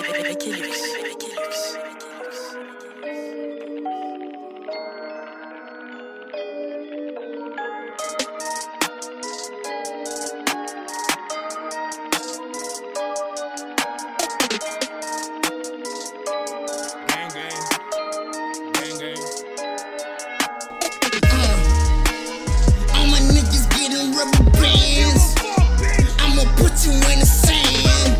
All my niggas getting rubber bands. I'ma put you in the sand.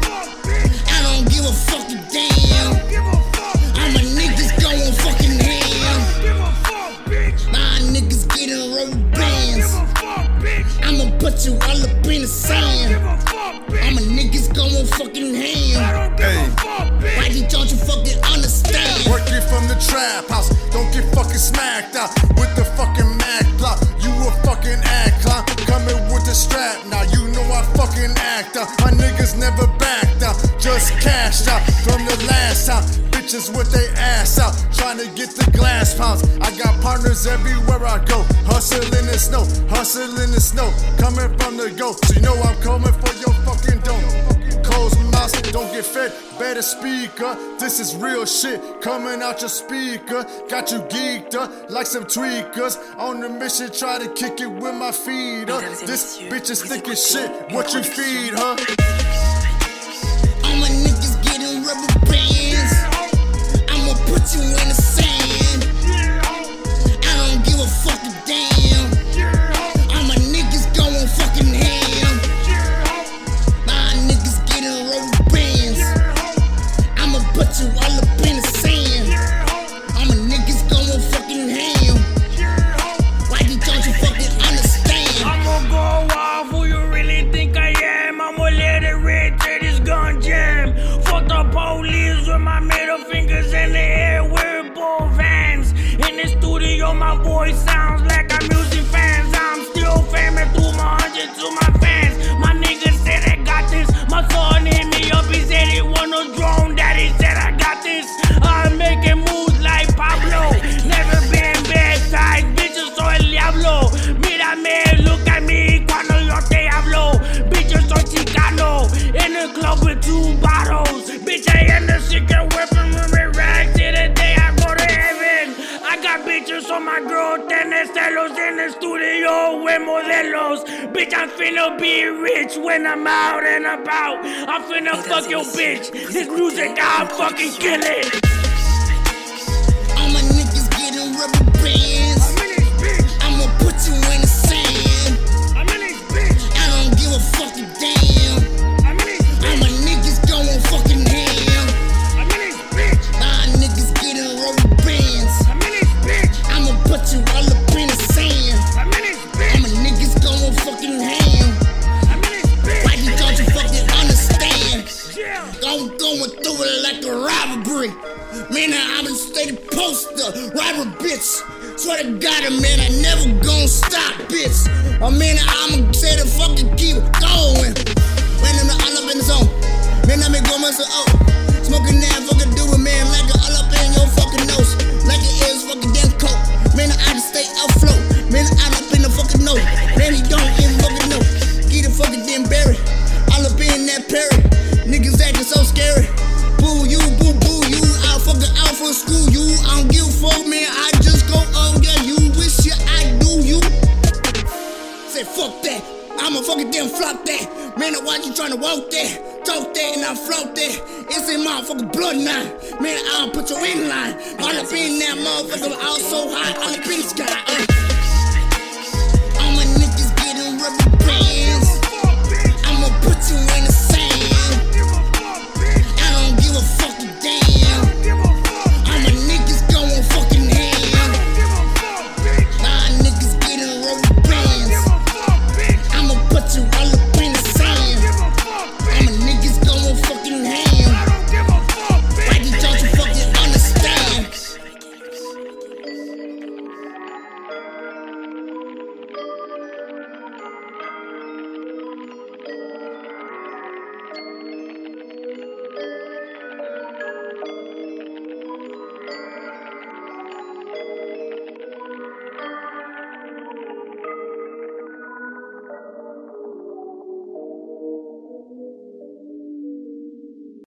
I don't give a fucking damn. All my niggas going fucking ham. My niggas getting rubber bands. I'ma put you all up in the sand. All my niggas going fucking ham. Why don't you fucking understand? Working from the trap house, don't get fucking smacked out with the fucking Mac block. You a fucking act clown, coming with the strap. Now you know I fucking act out. My niggas never backed out, just cashed out from the last time. Bitches with they ass out, trying to get the glass pounds. I got partners everywhere I go, hustling in the snow, coming from the go. So you know I'm coming for your fucking dome. Close mouths, don't get fed, better speak up. This is real shit coming out your speaker. Got you geeked up like some tweakers. On the mission, try to kick it with my feet up. This bitch is thick as shit, what you feed her? All my niggas getting rubber bands. I'ma put you in the sand. I don't give a fucking damn. All my niggas going fucking ham. My niggas getting rubber bands. I'ma put you all up in the sand. All my niggas going fucking ham. Why don't you fucking understand? I'ma go off who you really think I am. I'ma let it rip till this gun jam. Fuck the police with my middle fingers in the air with both hands. In the studio my voice sounds like I'm music fans. I'm still famous through my hundreds to my fans. My niggas said I got this. My son hit me up, he said he want a drone. Daddy said I got this. I'm making moves like Pablo. Never been baptized, bitches soy el diablo. Mírame, look at me cuando yo te hablo. Bitches soy chicano. In the club with 2 bottles. Bitch, I am the secret weapon. Remember rags till the day I go to heaven. I got bitches on my girl, tenés celos in the studio with modelos. Bitch, I'm finna be rich when I'm out and about. I'm finna fuck your bitch. This music, I'll fucking kill it. All my niggas getting rubber bands. I'ma put you in the sand. I don't give a fucking damn. All my niggas going fucking ham. My niggas getting rubber bands. I'ma put you all up in the sand. All my niggas going fucking ham. Why don't you fucking understand? I'm going through it like a robbery. Man, I'm a steady poster, robber bitch. Swear to God, man, I never gon' stop, bitch. Oh man, I'ma say the fucking keep it going. Man, I'm all up in the zone. Man, I'm going myself out. Smoking that fucking do it, man, like it all up in your fucking nose. Like it is fucking damn coke. Man, I just stay afloat. Man, I'm up in the fucking nose. Man, he don't even fucking know. Get the fucking damn berry. All up in that Perry. Niggas acting so scary. Boo you, boo boo you. I fucking out for school you. I don't give a fuck, man. I just go, oh yeah, you wish you I do you. Say fuck that. I'ma fucking damn flop that. Man, I watch you tryna walk that, talk that, and I float that. It's in motherfucking blood now. Man, I'll put you in line. All up in that motherfucker, all so high, all up in the sky.